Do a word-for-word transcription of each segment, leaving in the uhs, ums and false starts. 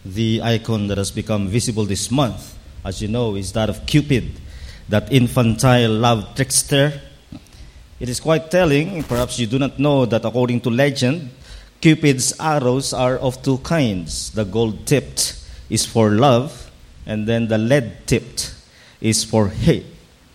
The icon that has become visible this month, as you know, is that of Cupid, that infantile love trickster. It is quite telling, perhaps you do not know, that according to legend, Cupid's arrows are of two kinds. The gold-tipped is for love, and then the lead-tipped is for hate.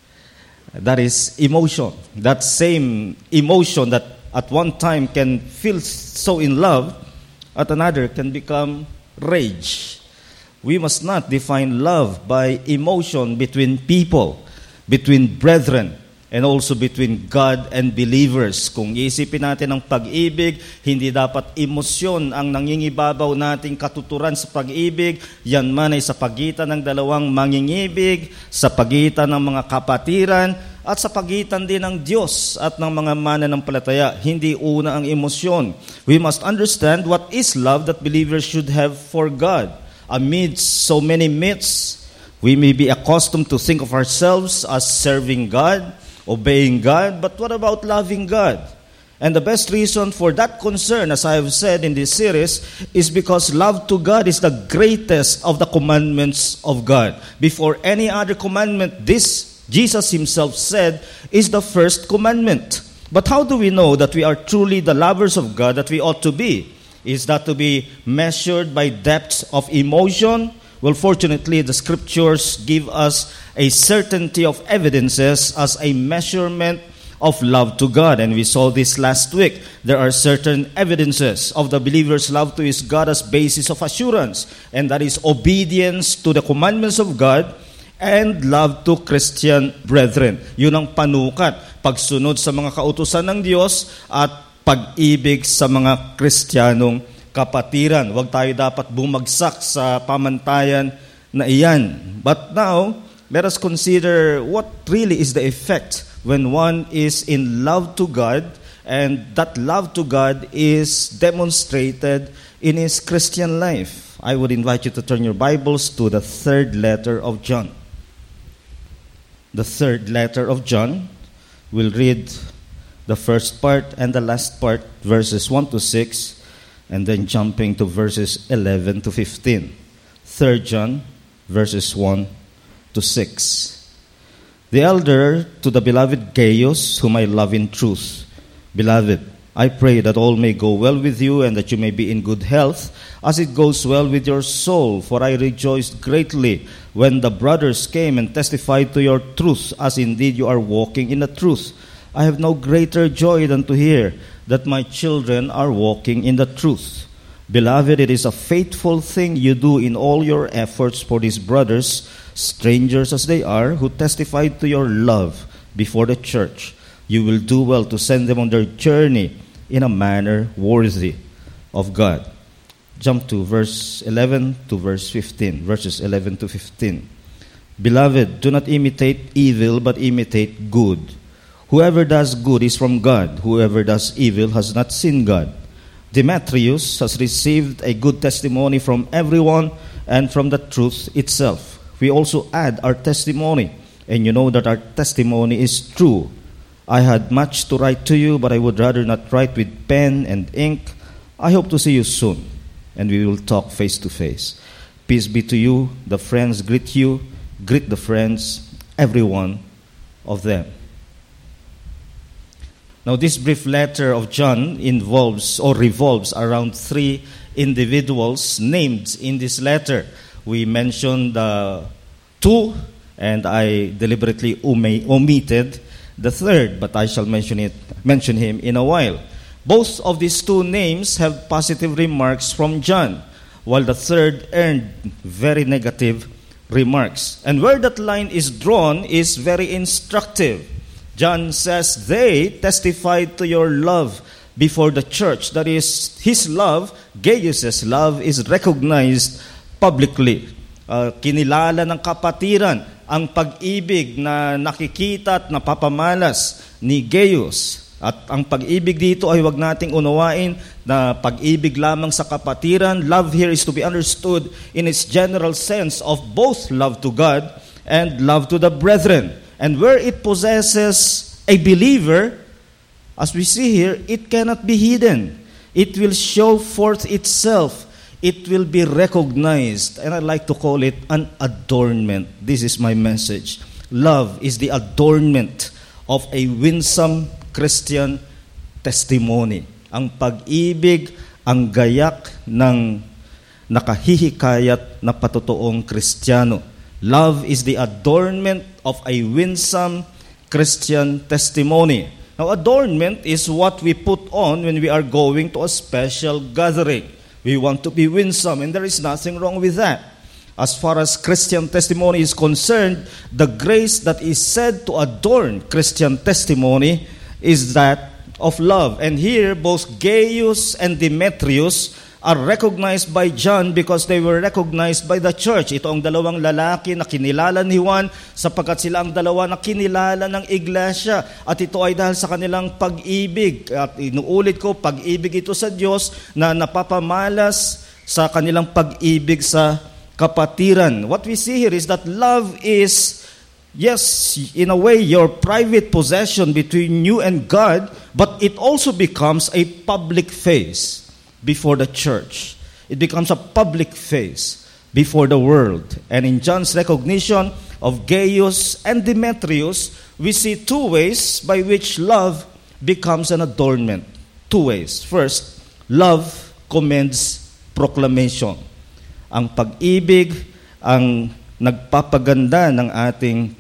That is emotion. That same emotion that at one time can feel so in love, at another can become rage. We must not define love by emotion between people, between brethren, and also between God and believers. Kung isipin natin ang pag-ibig, hindi dapat emosyon ang nangingibabaw nating katuturan sa pag-ibig. Yan man ay sa pagitan ng dalawang mangingibig, sa pagitan ng mga kapatiran, at sa pagitan din ng Diyos at ng mga mananampalataya. Hindi una ang emosyon. We must understand what is love that believers should have for God. Amidst so many myths, we may be accustomed to think of ourselves as serving God, obeying God, but what about loving God? And the best reason for that concern, as I have said in this series, is because love to God is the greatest of the commandments of God. Before any other commandment, this, Jesus himself said, is the first commandment. But how do we know that we are truly the lovers of God that we ought to be? Is that to be measured by depths of emotion? Well, fortunately, the scriptures give us a certainty of evidences as a measurement of love to God. And we saw this last week. There are certain evidences of the believer's love to his God as basis of assurance. And that is obedience to the commandments of God and love to Christian brethren. Yun ang panukat. Pagsunod sa mga kautusan ng Diyos at pag-ibig sa mga Kristiyanong kapatiran. Huwag tayo dapat bumagsak sa pamantayan na iyan. But now, let us consider what really is the effect when one is in love to God, and that love to God is demonstrated in his Christian life. I would invite you to turn your Bibles to the third letter of John. The third letter of John. We'll read the first part and the last part, verses one to six, and then jumping to verses eleven to fifteen. Third John, verses one to six. The elder to the beloved Gaius, whom I love in truth. Beloved, I pray that all may go well with you and that you may be in good health, as it goes well with your soul. For I rejoiced greatly when the brothers came and testified to your truth, as indeed you are walking in the truth. I have no greater joy than to hear that my children are walking in the truth. Beloved, it is a faithful thing you do in all your efforts for these brothers, strangers as they are, who testified to your love before the church. You will do well to send them on their journey in a manner worthy of God. Jump to verse eleven to verse fifteen. Verses eleven to fifteen. Beloved, do not imitate evil, but imitate good. Whoever does good is from God. Whoever does evil has not seen God. Demetrius has received a good testimony from everyone and from the truth itself. We also add our testimony, and you know that our testimony is true. I had much to write to you, but I would rather not write with pen and ink. I hope to see you soon, and we will talk face to face. Peace be to you. The friends greet you. Greet the friends, every one of them. Now, this brief letter of John involves or revolves around three individuals named in this letter. We mentioned uh, two, and I deliberately omitted the third, but I shall mention it, mention him in a while. Both of these two names have positive remarks from John, while the third earned very negative remarks. And where that line is drawn is very instructive. John says, they testified to your love before the church. That is, his love, Gaius' love, is recognized publicly. Uh, kinilala ng kapatiran ang pag-ibig na nakikita at napapamalas ni Gaius. At ang pag-ibig dito ay huwag nating unawain na pag-ibig lamang sa kapatiran. Love here is to be understood in its general sense of both love to God and love to the brethren. And where it possesses a believer, as we see here, it cannot be hidden. It will show forth itself it will be recognized, and I like to call it an adornment. This is my message. Love is the adornment of a winsome Christian testimony. Ang pag-ibig, ang gayak ng nakahihikayat na patotoong Kristiyano. Love is the adornment of a winsome Christian testimony. Now, adornment is what we put on when we are going to a special gathering. We want to be winsome, and there is nothing wrong with that. As far as Christian testimony is concerned, the grace that is said to adorn Christian testimony is that of love. And here, both Gaius and Demetrius are recognized by John because they were recognized by the church. Ito ang dalawang lalaki na kinilala ni Juan sapagkat sila ang dalawa na kinilala ng iglesia. At ito ay dahil sa kanilang pag-ibig. At inuulit ko, pag-ibig ito sa Diyos na napapamalas sa kanilang pag-ibig sa kapatiran. What we see here is that love is, yes, in a way, your private possession between you and God, but it also becomes a public face before the church. It becomes a public face before the world. And in John's recognition of Gaius and Demetrius, we see two ways by which love becomes an adornment. Two ways. First, love commends proclamation. Ang pag-ibig ang nagpapaganda ng ating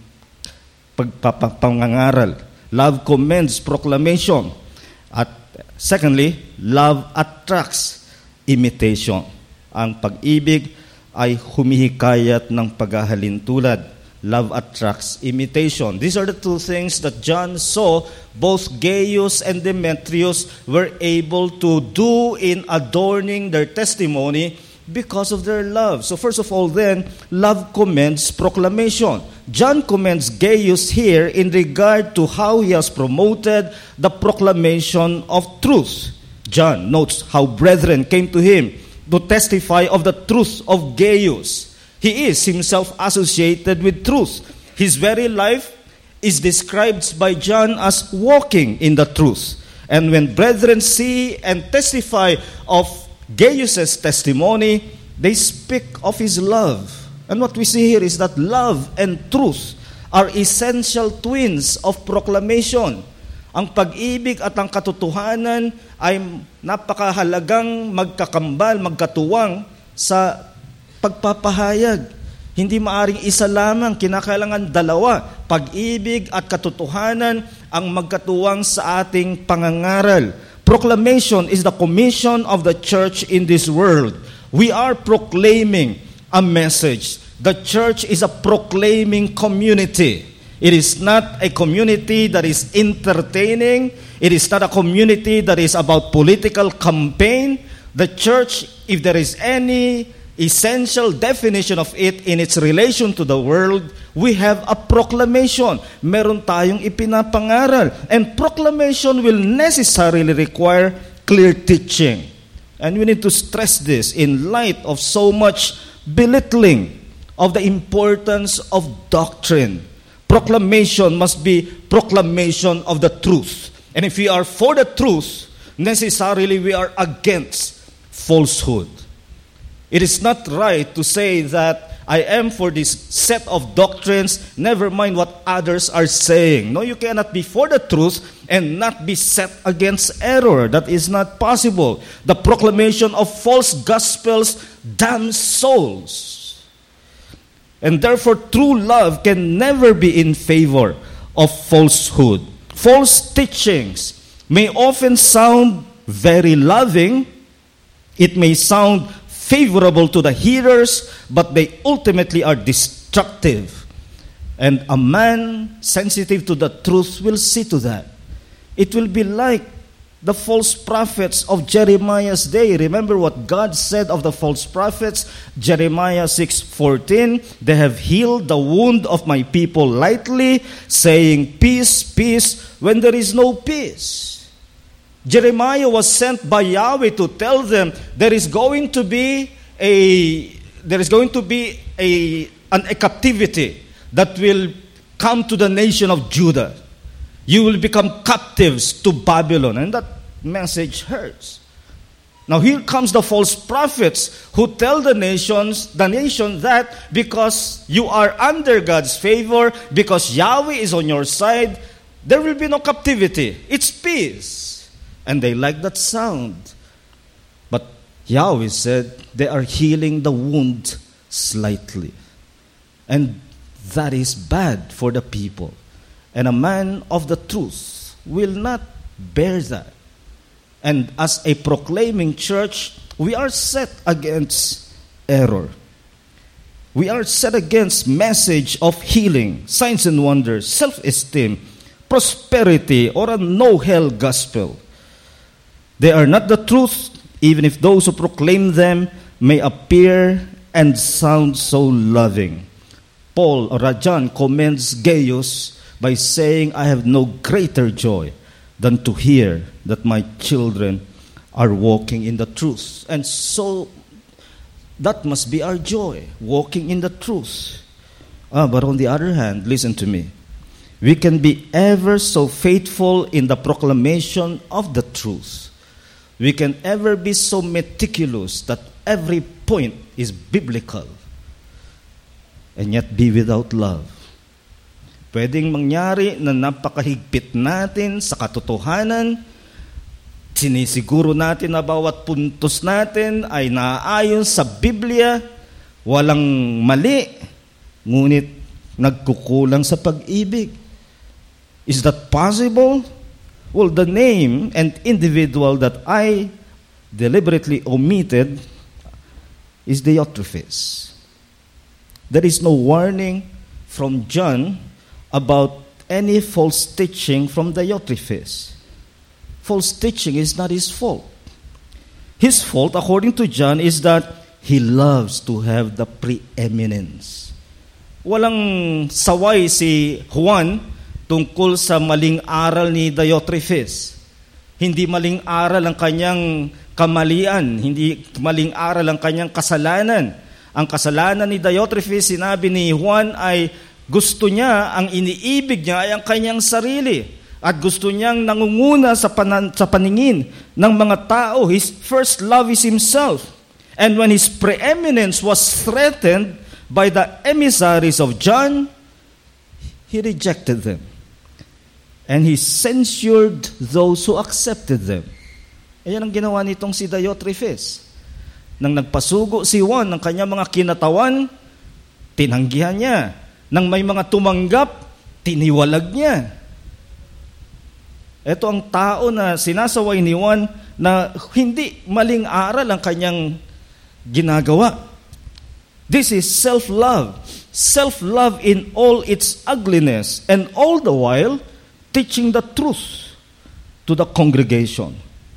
pagpapangaral. Love commends proclamation. At secondly, love attracts imitation. Ang pag-ibig ay humihikayat ng paghahalintulad. Love attracts imitation. These are the two things that John saw both Gaius and Demetrius were able to do in adorning their testimony because of their love. So first of all then, love commends proclamation. John commends Gaius here in regard to how he has promoted the proclamation of truth. John notes how brethren came to him to testify of the truth of Gaius. He is himself associated with truth. His very life is described by John as walking in the truth. And when brethren see and testify of Gaius' testimony, they speak of his love. And what we see here is that love and truth are essential twins of proclamation. Ang pag-ibig at ang katotohanan ay napakahalagang magkakambal, magkatuwang sa pagpapahayag. Hindi maaring isa lamang, kinakailangan dalawa. Pag-ibig at katotohanan ang magkatuwang sa ating pangangaral. Proclamation is the commission of the church in this world. We are proclaiming a message. The church is a proclaiming community. It is not a community that is entertaining. It is not a community that is about political campaign. The church, if there is any essential definition of it in its relation to the world, we have a proclamation. Meron tayong ipinapangaral. And proclamation will necessarily require clear teaching. And we need to stress this in light of so much belittling of the importance of doctrine. Proclamation must be proclamation of the truth. And if we are for the truth, necessarily we are against falsehood. It is not right to say that I am for this set of doctrines, never mind what others are saying. No, you cannot be for the truth and not be set against error. That is not possible. The proclamation of false gospels damns souls. And therefore, true love can never be in favor of falsehood. False teachings may often sound very loving. It may sound favorable to the hearers, but they ultimately are destructive. And a man sensitive to the truth will see to that. It will be like the false prophets of Jeremiah's day. Remember what God said of the false prophets? Jeremiah six fourteen, they have healed the wound of my people lightly, saying peace, peace, when there is no peace. Jeremiah was sent by Yahweh to tell them there is going to be a there is going to be a an, a captivity that will come to the nation of Judah. You will become captives to Babylon, and that message hurts. Now here comes the false prophets who tell the nations, the nation that because you are under God's favor, because Yahweh is on your side, there will be no captivity. It's peace. And they like that sound. But Yahweh said they are healing the wound slightly. And that is bad for the people. And a man of the truth will not bear that. And as a proclaiming church, we are set against error. We are set against message of healing, signs and wonders, self-esteem, prosperity, or a no-hell gospel. They are not the truth, even if those who proclaim them may appear and sound so loving. Paul or John commends Gaius by saying, I have no greater joy than to hear that my children are walking in the truth. And so, that must be our joy, walking in the truth. Ah, but on the other hand, listen to me. We can be ever so faithful in the proclamation of the truth. We can ever be so meticulous that every point is biblical and yet be without love. Pwedeng mangyari na napakahigpit natin sa katotohanan, sinisiguro natin na bawat puntos natin ay naaayon sa Biblia, walang mali, ngunit nagkukulang sa pag-ibig. Is that possible? Well, the name and individual that I deliberately omitted is Diotrephes. There is no warning from John about any false teaching from Diotrephes. False teaching is not his fault. His fault, according to John, is that he loves to have the preeminence. Walang saway si Juan tungkol sa maling aral ni Diotrephes. Hindi maling aral ang kanyang kamalian, hindi maling aral ang kanyang kasalanan. Ang kasalanan ni Diotrephes, sinabi ni Juan, ay gusto niya, ang iniibig niya ay ang kanyang sarili. At gusto niyang nangunguna sa, panan, sa paningin ng mga tao. His first love is himself. And when his preeminence was threatened by the emissaries of John, he rejected them. And he censured those who accepted them. Ayan ang ginawa nitong si Diotrephes. Nang nagpasugo si Juan ng kanyang mga kinatawan, tinanggihan niya. Nang may mga tumanggap, tiniwalag niya. Ito ang tao na sinasaway ni Juan na hindi maling aral ang kanyang ginagawa. This is self-love. Self-love in all its ugliness, and all the while teaching the truth to the congregation.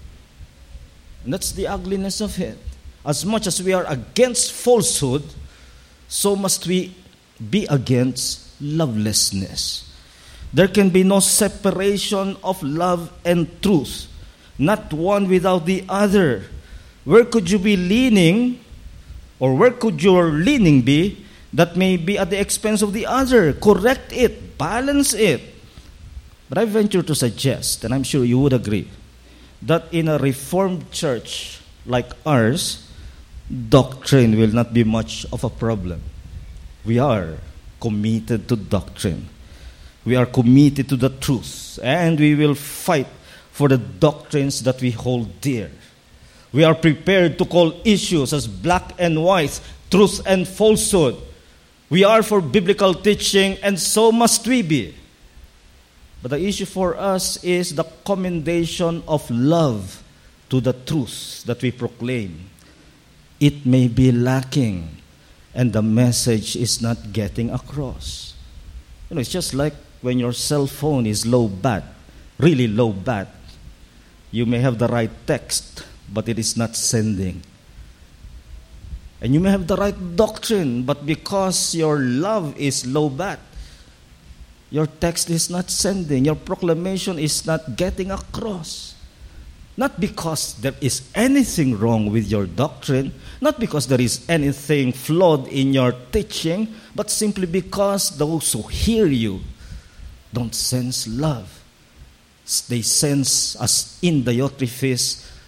And that's the ugliness of it. As much as we are against falsehood, so must we be against lovelessness. There can be no separation of love and truth, not one without the other. Where could you be leaning, or where could your leaning be that may be at the expense of the other? Correct it, balance it. But I venture to suggest, and I'm sure you would agree, that in a Reformed church like ours, doctrine will not be much of a problem. We are committed to doctrine. We are committed to the truth, and we will fight for the doctrines that we hold dear. We are prepared to call issues as black and white, truth and falsehood. We are for biblical teaching, and so must we be. But the issue for us is the commendation of love to the truth that we proclaim. It may be lacking, and the message is not getting across. You know, it's just like when your cell phone is low bat, really low bat. You may have the right text, but it is not sending. And you may have the right doctrine, but because your love is low bat, your text is not sending, your proclamation is not getting across. Not because there is anything wrong with your doctrine, not because there is anything flawed in your teaching, but simply because those who hear you don't sense love. They sense, as in Diotrephes,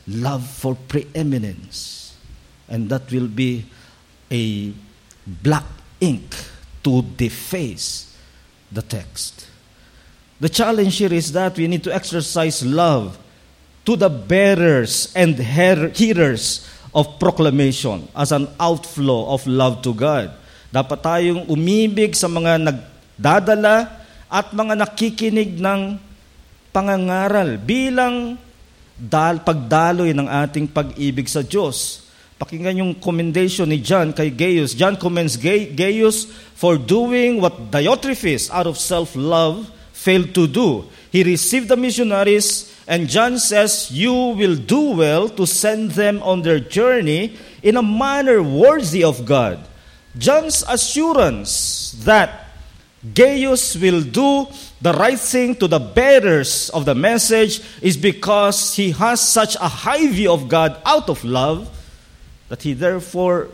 love for preeminence. And that will be a black ink to deface the text. The challenge here is that we need to exercise love to the bearers and hearers of proclamation as an outflow of love to God. Dapat tayong umibig sa mga nagdadala at mga nakikinig ng pangangaral bilang dal pagdaloy ng ating pag-ibig sa Diyos. Pakinggan yung commendation ni John kay Gaius. John commends Gaius for doing what Diotrephes out of self-love failed to do. He received the missionaries, and John says, you will do well to send them on their journey in a manner worthy of God. John's assurance that Gaius will do the right thing to the bearers of the message is because he has such a high view of God out of love that he therefore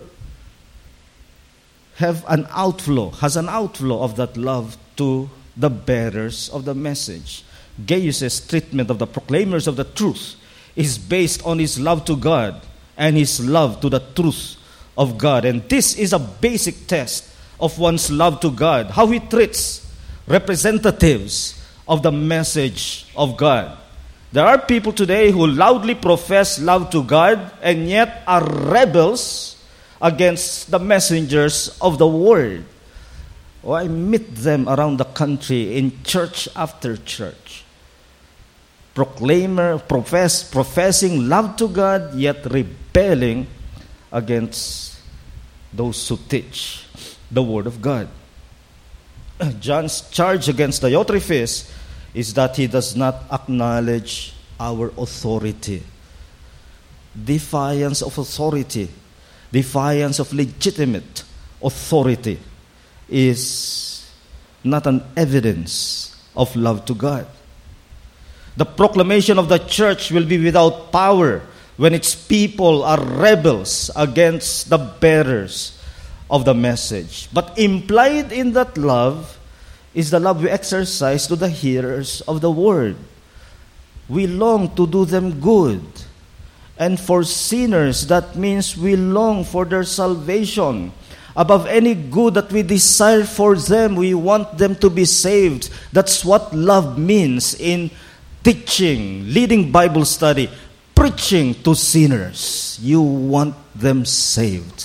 have an outflow, has an outflow of that love to the bearers of the message. Gaius' treatment of the proclaimers of the truth is based on his love to God and his love to the truth of God. And this is a basic test of one's love to God, how he treats representatives of the message of God. There are people today who loudly profess love to God and yet are rebels against the messengers of the word. Oh, I meet them around the country in church after church. Proclaimer, profess, professing love to God, yet rebelling against those who teach the Word of God. John's charge against Diotrephes is that he does not acknowledge our authority. Defiance of authority, defiance of legitimate authority is not an evidence of love to God. The proclamation of the church will be without power when its people are rebels against the bearers of the message. But implied in that love is the love we exercise to the hearers of the word. We long to do them good. And for sinners, that means we long for their salvation. Above any good that we desire for them, we want them to be saved. That's what love means in teaching, leading Bible study, preaching to sinners. You want them saved.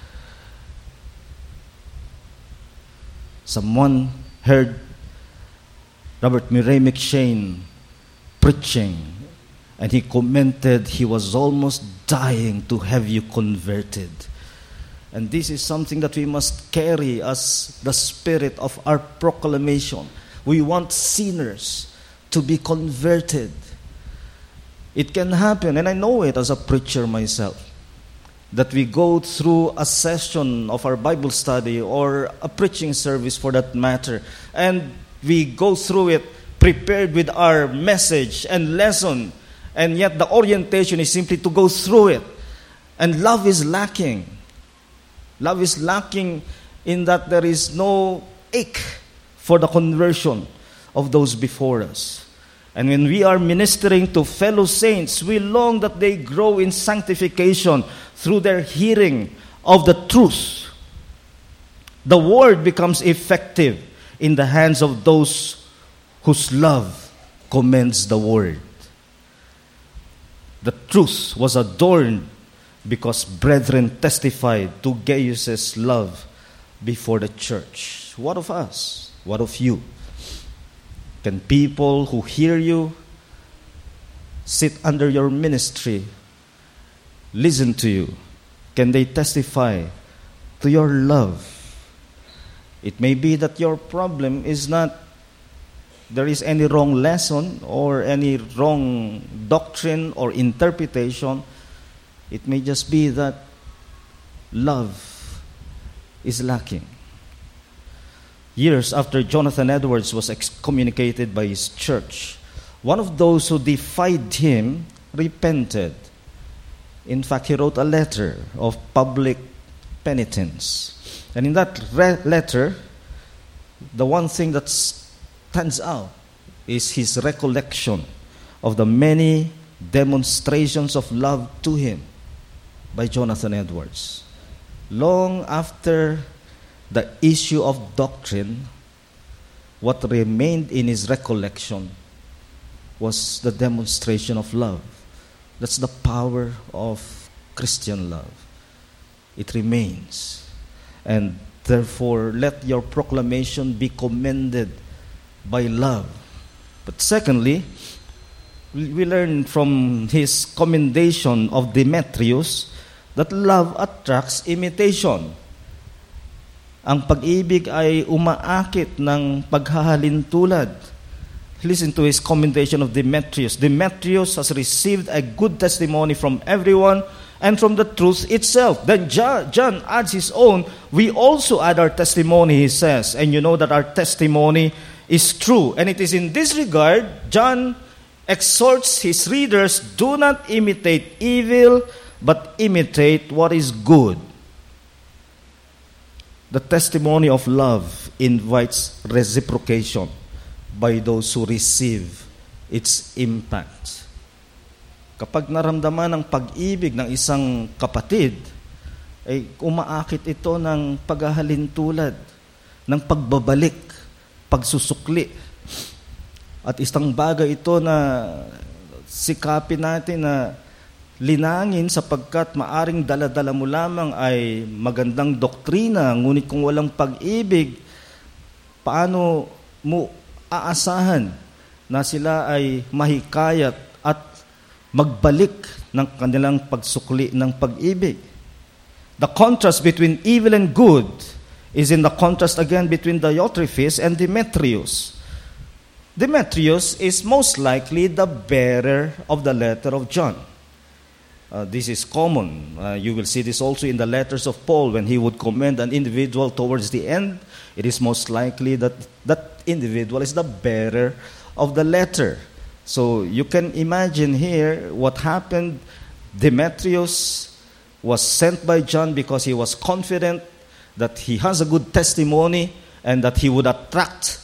Someone heard Robert Murray McCheyne preaching, and he commented he was almost dying to have you converted. And this is something that we must carry as the spirit of our proclamation. We want sinners to be converted. It can happen, and I know it as a preacher myself, that we go through a session of our Bible study or a preaching service for that matter, and we go through it prepared with our message and lesson, and yet the orientation is simply to go through it. And love is lacking. Love is lacking in that there is no ache for the conversion of those before us. And when we are ministering to fellow saints, we long that they grow in sanctification through their hearing of the truth. The word becomes effective in the hands of those whose love commends the word. The truth was adorned because brethren testified to Gaius' love before the church. What of us? What of you? Can people who hear you, sit under your ministry, listen to you, can they testify to your love? It may be that your problem is not there is any wrong lesson or any wrong doctrine or interpretation. It may just be that love is lacking. Years after Jonathan Edwards was excommunicated by his church, one of those who defied him repented. In fact, he wrote a letter of public penitence. And in that re- letter, the one thing that stands out is his recollection of the many demonstrations of love to him by Jonathan Edwards. Long after the issue of doctrine, what remained in his recollection was the demonstration of love. That's the power of Christian love. It remains. And therefore, let your proclamation be commended by love. But secondly, we learn from his commendation of Demetrius that love attracts imitation. Ang pag-ibig ay umaakit ng paghahalintulad. Listen to his commendation of Demetrius. Demetrius has received a good testimony from everyone and from the truth itself. Then John adds his own. We also add our testimony, he says. And you know that our testimony is true. And it is in this regard, John exhorts his readers, do not imitate evil, but imitate what is good. The testimony of love invites reciprocation by those who receive its impact. Kapag naramdaman ang pag-ibig ng isang kapatid, ay umaakit ito ng paghahalintulad, ng pagbabalik, pagsusukli. At isang bagay ito na sikapin natin na linangin sapagkat maaring dala-dala mo lamang ay magandang doktrina, ngunit kung walang pag-ibig, paano mo aasahan na sila ay mahikayat at magbalik ng kanilang pagsukli ng pag-ibig? The contrast between evil and good is in the contrast again between Diotrephes and Demetrius. Demetrius is most likely the bearer of the letter of John. Uh, this is common. Uh, you will see this also in the letters of Paul when he would commend an individual towards the end. It is most likely that that individual is the bearer of the letter. So you can imagine here what happened. Demetrius was sent by John because he was confident that he has a good testimony and that he would attract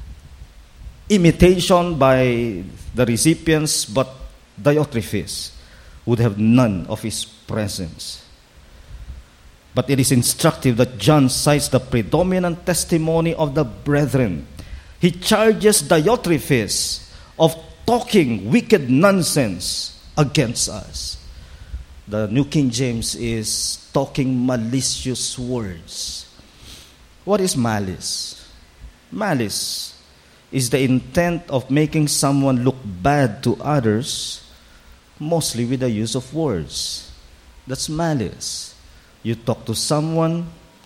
imitation by the recipients, but Diotrephes would have none of his presence. But it is instructive that John cites the predominant testimony of the brethren. He charges Diotrephes of talking wicked nonsense against us. The New King James is talking malicious words. What is malice? Malice is the intent of making someone look bad to others, mostly with the use of words. That's malice. You talk to someone,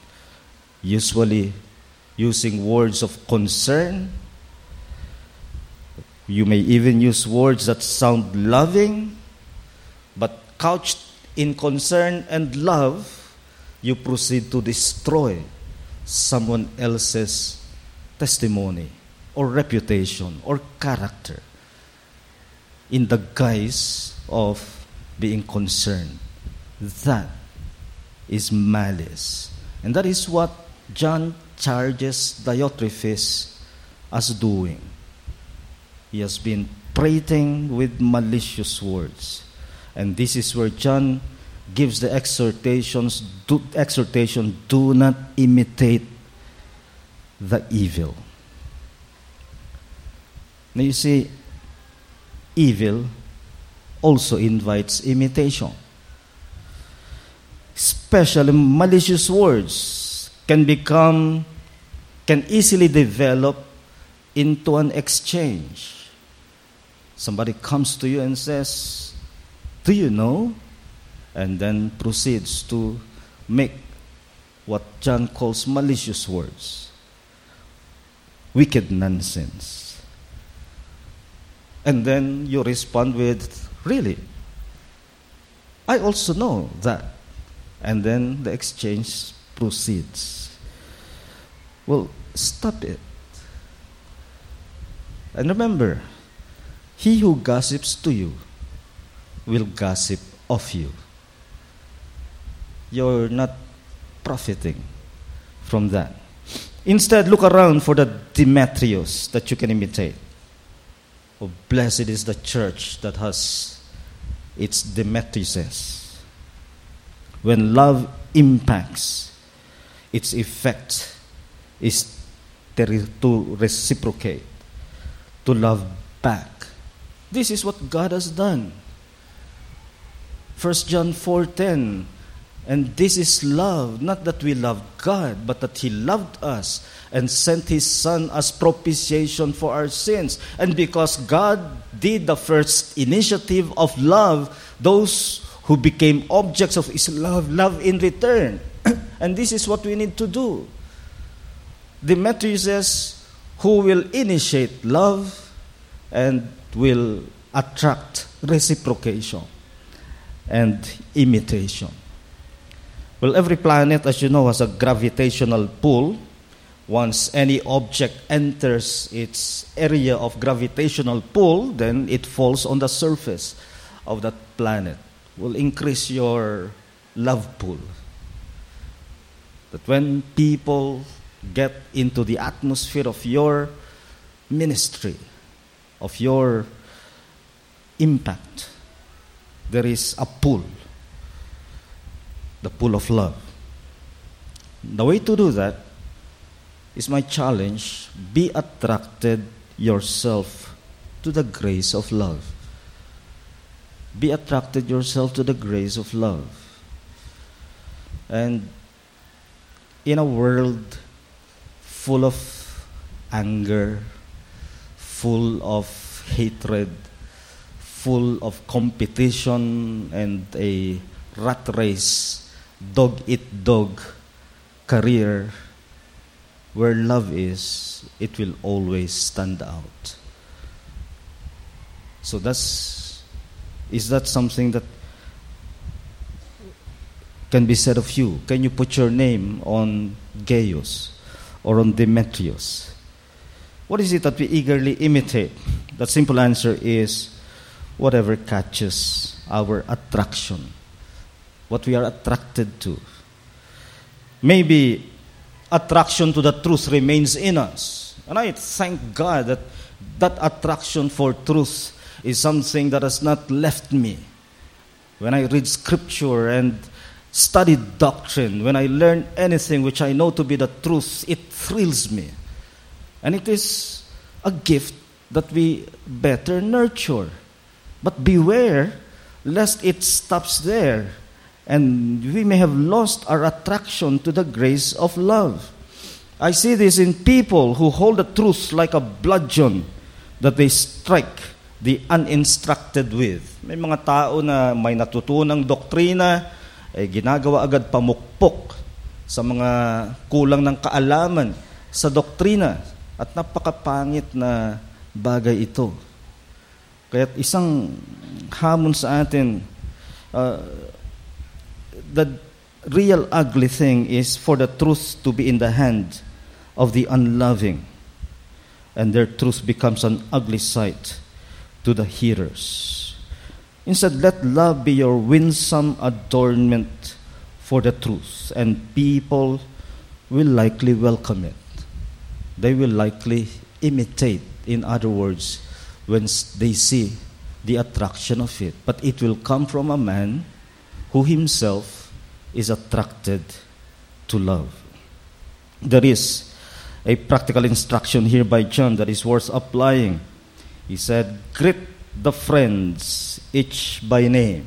usually using words of concern. You may even use words that sound loving, but couched in concern and love, you proceed to destroy someone else's testimony or reputation or character in the guise of being concerned. That is malice. And that is what John charges Diotrephes as doing. He has been prating with malicious words. And this is where John gives the exhortations, do, exhortation, do not imitate the evil. Now you see, evil also invites imitation. Especially malicious words can become, can easily develop into an exchange. Somebody comes to you and says, do you know? And then proceeds to make what John calls malicious words. Wicked nonsense. And then you respond with, really? I also know that. And then the exchange proceeds. Well, stop it. And remember, he who gossips to you will gossip of you. You're not profiting from that. Instead, look around for the Demetrius that you can imitate. Oh, blessed is the church that has It's Demetrius. When love impacts, its effect is to reciprocate, to love back. This is what God has done. First John four ten. And this is love, not that we love God, but that He loved us and sent His Son as propitiation for our sins. And because God did the first initiative of love, those who became objects of His love, love in return. And this is what we need to do. Demetrius says, who will initiate love and will attract reciprocation and imitation. Well, every planet, as you know, has a gravitational pull. Once any object enters its area of gravitational pull, then it falls on the surface of that planet. Will increase your love pool. That when people get into the atmosphere of your ministry, of your impact, there is a pull. The pull of love. The way to do that is my challenge. Be attracted yourself to the grace of love. Be attracted yourself to the grace of love. And in a world full of anger, full of hatred, full of competition and a rat race, dog-eat-dog career, where love is, it will always stand out. So that's, is that something that can be said of you? Can you put your name on Gaius or on Demetrius? What is it that we eagerly imitate? The simple answer is whatever catches our attraction. What we are attracted to. Maybe attraction to the truth remains in us. And I thank God that that attraction for truth is something that has not left me. When I read scripture and study doctrine, when I learn anything which I know to be the truth, it thrills me. And it is a gift that we better nurture. But beware lest it stops there, and we may have lost our attraction to the grace of love. I see this in people who hold the truth like a bludgeon that they strike the uninstructed with. May mga tao na may natutunang doktrina, ay ginagawa agad pamukpok sa mga kulang ng kaalaman sa doktrina. At napakapangit na bagay ito. Kaya't isang hamon sa atin, uh, the real ugly thing is for the truth to be in the hand of the unloving, and their truth becomes an ugly sight to the hearers. Instead, let love be your winsome adornment for the truth, and people will likely welcome it. They will likely imitate, in other words, when they see the attraction of it. But it will come from a man who himself is attracted to love. There is a practical instruction here by John that is worth applying. He said, greet the friends each by name.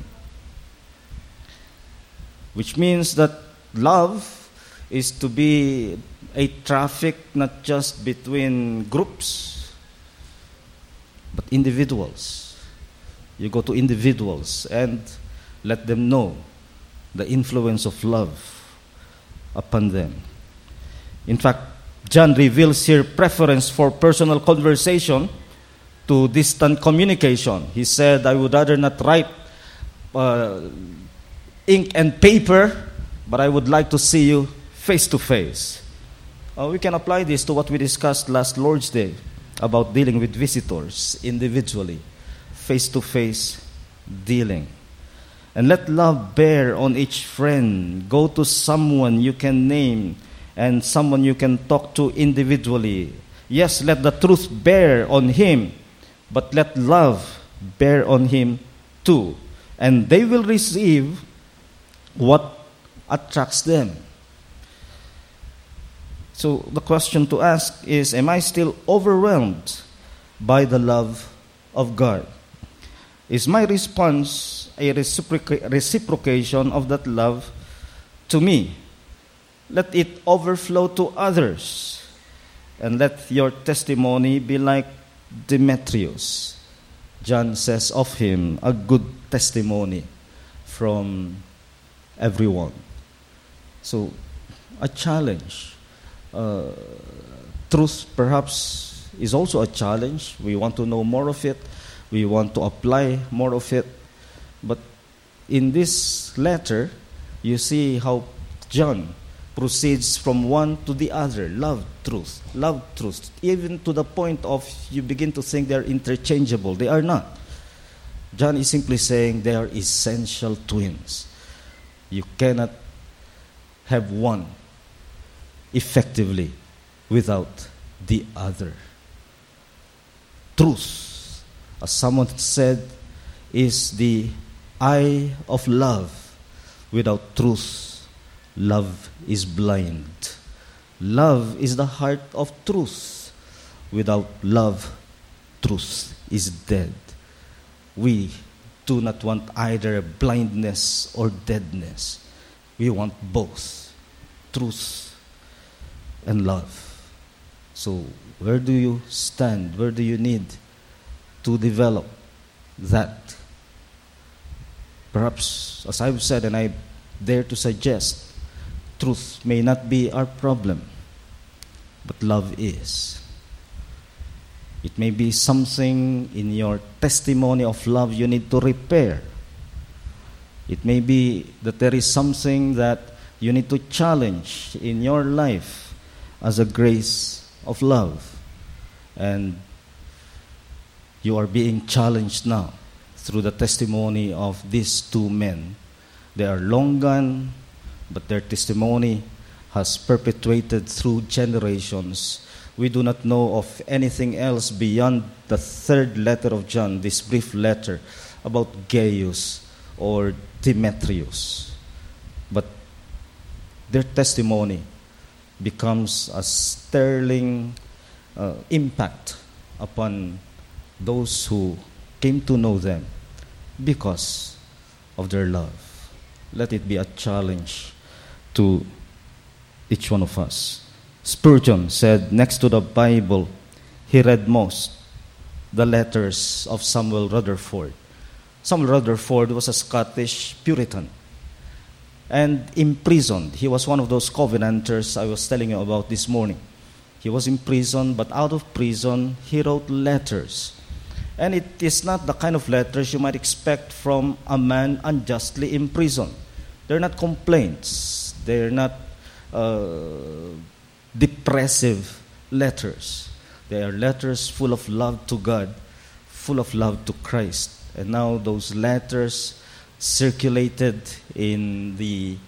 Which means that love is to be a traffic not just between groups, but individuals. You go to individuals and let them know the influence of love upon them. In fact, John reveals here preference for personal conversation to distant communication. He said, I would rather not write uh, ink and paper, but I would like to see you face to face. Uh, we can apply this to what we discussed last Lord's Day about dealing with visitors individually, face to face dealing. And let love bear on each friend. Go to someone you can name and someone you can talk to individually. Yes, let the truth bear on him, but let love bear on him too. and they will receive what attracts them. So the question to ask is, am I still overwhelmed by the love of God? Is my response a reciproca- reciprocation of that love to me? Let it overflow to others, and let your testimony be like Demetrius. John says of him, a good testimony from everyone. So, a challenge. Uh, truth perhaps is also a challenge. We want to know more of it. We want to apply more of it. But in this letter, you see how John proceeds from one to the other. Love, truth, love, truth. Even to the point of you begin to think they're interchangeable. They are not. John is simply saying they are essential twins. You cannot have one effectively without the other. Truth, as someone said, is the eye of love. Without truth, love is blind. Love is the heart of truth. Without love, truth is dead. We do not want either blindness or deadness. We want both, truth and love. So, where do you stand? Where do you need to develop that? Perhaps, as I've said, and I dare to suggest, truth may not be our problem, but love is. It may be something in your testimony of love you need to repair. It may be that there is something that you need to challenge in your life as a grace of love. And you are being challenged now through the testimony of these two men. They are long gone, but their testimony has perpetuated through generations. We do not know of anything else beyond the third letter of John, this brief letter about Gaius or Demetrius. But their testimony becomes a sterling uh, impact upon those who came to know them because of their love. Let it be a challenge to each one of us. Spurgeon said next to the Bible, he read most the letters of Samuel Rutherford. Samuel Rutherford was a Scottish Puritan and imprisoned. He was one of those Covenanters I was telling you about this morning. He was imprisoned, but out of prison, he wrote letters. And it is not the kind of letters you might expect from a man unjustly imprisoned. They're not complaints. They're not uh, depressive letters. They are letters full of love to God, full of love to Christ. And now those letters circulated in the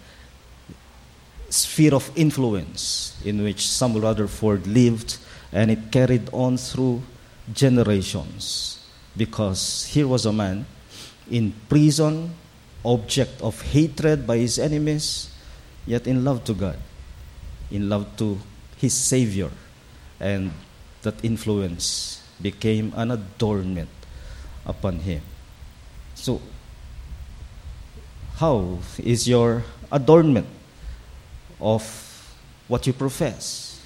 sphere of influence in which Samuel Rutherford lived, and it carried on through generations. Because here was a man in prison, object of hatred by his enemies, yet in love to God, in love to his Savior, and that influence became an adornment upon him. So, how is your adornment of what you profess?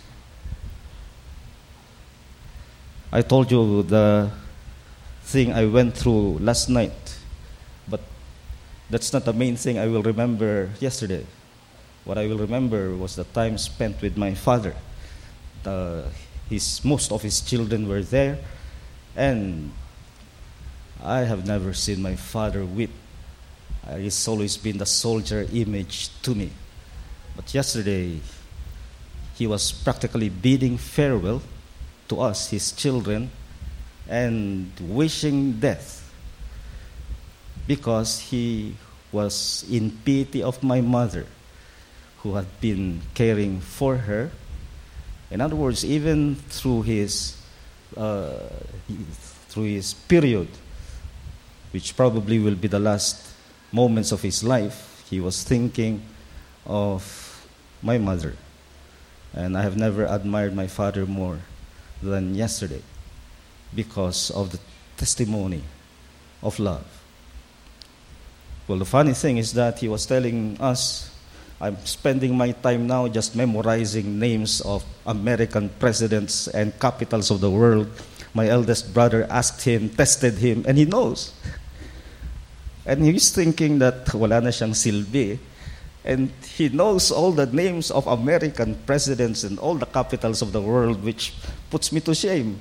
I told you the thing I went through last night, but that's not the main thing I will remember yesterday. What I will remember was the time spent with my father. The, his, most of his children were there, and I have never seen my father weep. Uh, he's always been the soldier image to me. But yesterday, he was practically bidding farewell to us, his children, and wishing death because he was in pity of my mother, who had been caring for her. In other words, even through his uh, through his period, which probably will be the last moments of his life, he was thinking of my mother. And I have never admired my father more than yesterday because of the testimony of love. Well, the funny thing is that he was telling us, I'm spending my time now just memorizing names of American presidents and capitals of the world. My eldest brother asked him, tested him, and he knows. And he's thinking that wala na siyang silbi. And he knows all the names of American presidents and all the capitals of the world, which puts me to shame.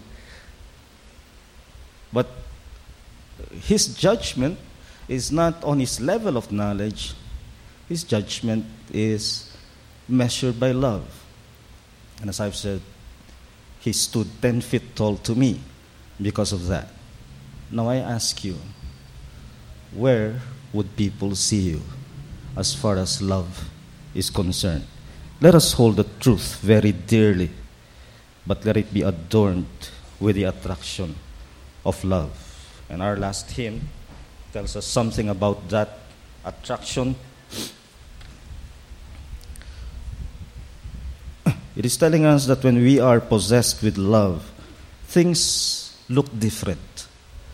But his judgment is not on his level of knowledge. His judgment is measured by love. And as I've said, he stood ten feet tall to me because of that. Now I ask you, where would people see you as far as love is concerned? Let us hold the truth very dearly, but let it be adorned with the attraction of love. And our last hymn tells us something about that attraction. It is telling us that when we are possessed with love, things look different.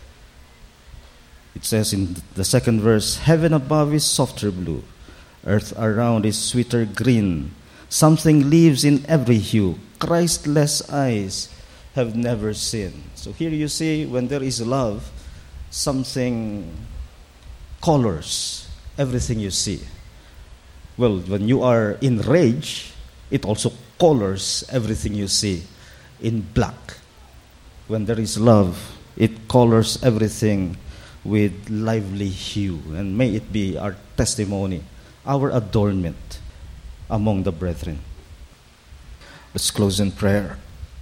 It says in the second verse, heaven above is softer blue, earth around is sweeter green. Something lives in every hue, Christless eyes have never seen. So here you see, when there is love, something colors everything you see. Well, when you are in rage, it also colors everything you see in black. When there is love, it colors everything with lively hue. And may it be our testimony, our adornment among the brethren. Let's close in prayer.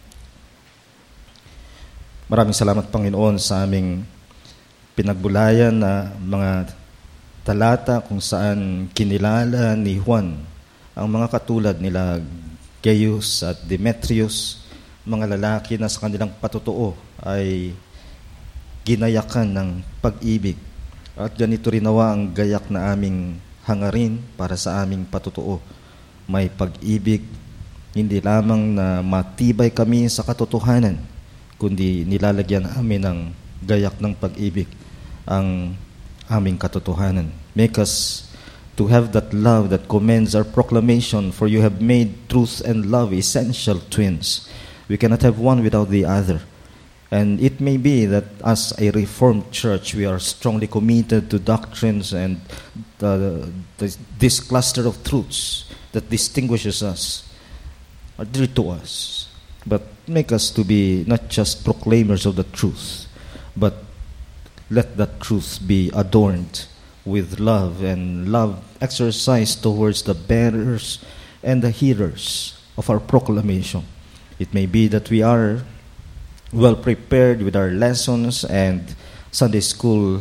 Maraming salamat, Panginoon, sa aming pinagbulayan na mga talata kung saan kinilala ni Juan ang mga katulad nila Gaius at Demetrius, mga lalaki na sa kanilang patutuo ay ginayakan ng pag-ibig. At ganito rin nawa ang gayak na aming hangarin para sa aming patutuo. May pag-ibig, hindi lamang na matibay kami sa katotohanan, kundi nilalagyan namin ng gayak ng pag-ibig ang aming katotohanan. Make us to have that love that commends our proclamation, for you have made truth and love essential twins. We cannot have one without the other. And it may be that as a Reformed church, we are strongly committed to doctrines and the, the, this cluster of truths that distinguishes us are dear to us. But make us to be not just proclaimers of the truth, but let that truth be adorned with love, and love exercised towards the bearers and the hearers of our proclamation. It may be that we are well prepared with our lessons and Sunday school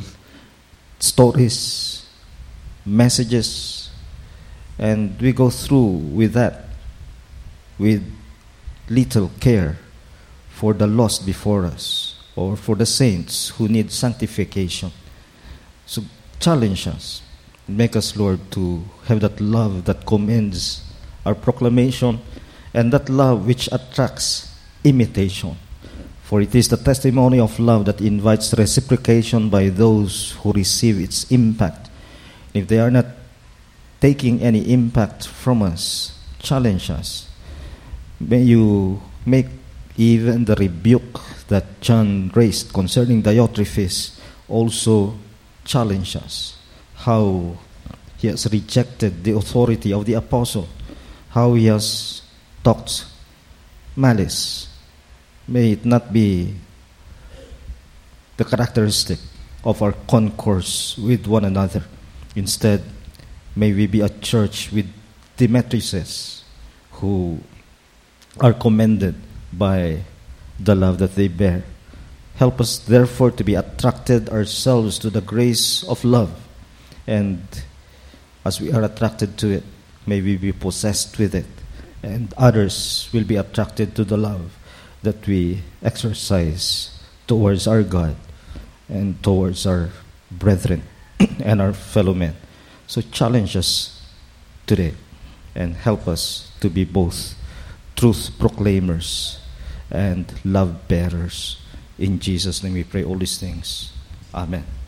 stories, messages, and we go through with that with little care for the lost before us or for the saints who need sanctification. So challenge us. Make us, Lord, to have that love that commends our proclamation and that love which attracts imitation. For it is the testimony of love that invites reciprocation by those who receive its impact. If they are not taking any impact from us, challenge us. May you make even the rebuke that John raised concerning Diotrephes also challenge us. How he has rejected the authority of the apostle, how he has talked malice. May it not be the characteristic of our concourse with one another. Instead, may we be a church with Demetriuses who are commended by the love that they bear. Help us, therefore, to be attracted ourselves to the grace of love. And as we are attracted to it, may we be possessed with it. And others will be attracted to the love that we exercise towards our God and towards our brethren. and our fellow men. So challenge us today and help us to be both truth proclaimers and love bearers. In Jesus' name we pray all these things. Amen.